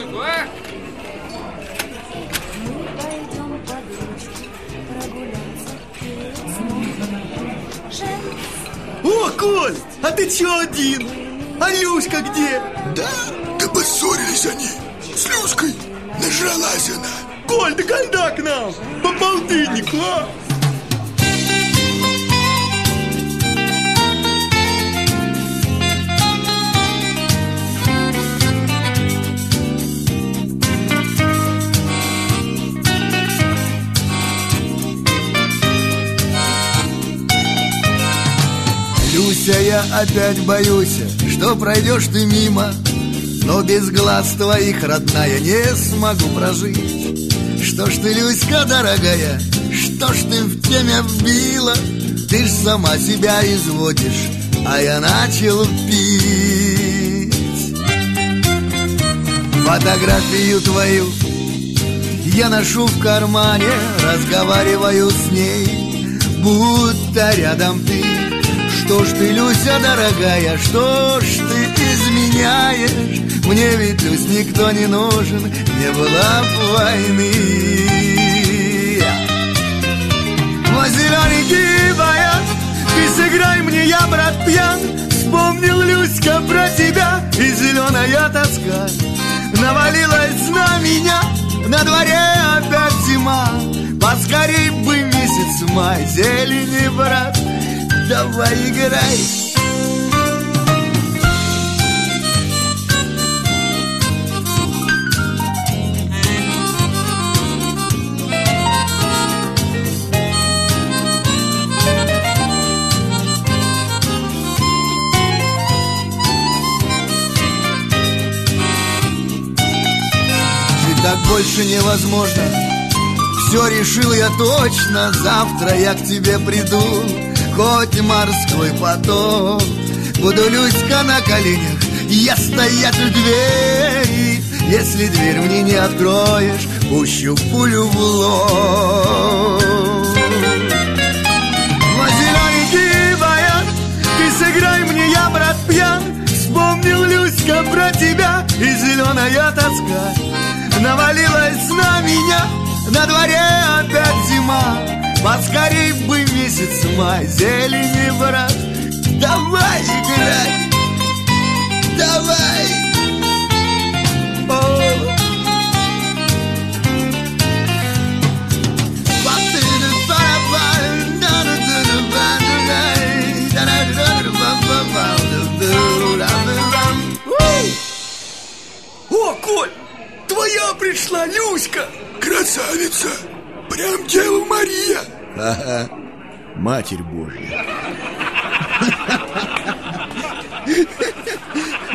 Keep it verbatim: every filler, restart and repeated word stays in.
музыку, а? Мы пойдем под ручку прогуляться перед сном. О, Коль, а ты чё один? А Люська где? Да, да поссорились они с Люськой. Нажралась она. Коль, да когда к нам? По полтиннику, а? Люся, я опять боюсь, что пройдешь ты мимо, но без глаз твоих, родная, не смогу прожить. Что ж ты, Люська, дорогая, что ж ты в теме вбила? Ты ж сама себя изводишь, а я начал пить. Фотографию твою я ношу в кармане, разговариваю с ней, будто рядом ты. Что ж ты, Люся, дорогая, что ж ты изменяешь? Мне ведь, Люсь, никто не нужен, не было войны. Вот зелененький баян, ты сыграй мне, я, брат, пьян. Вспомнил, Люська, про тебя, и зеленая тоска навалилась на меня. На дворе опять зима, поскорей бы месяц май. Зелени, брат, давай играй. Жить так больше невозможно. Все решил я точно. Завтра я к тебе приду, хоть морской поток. Буду, Люська, на коленях я стоять у двери. Если дверь мне не откроешь, пущу пулю в лоб. Вот зелененький баян, ты сыграй мне, я, брат, пьян. Вспомнил, Люська, про тебя, и зеленая тоска навалилась на меня. На дворе опять зима, поскорей бы месяц май. Зелени, брат, давай играй, давай. О. О, Коль, твоя пришла, Люська. Красавица, прям Дева Мария. Ага, Матерь Божья.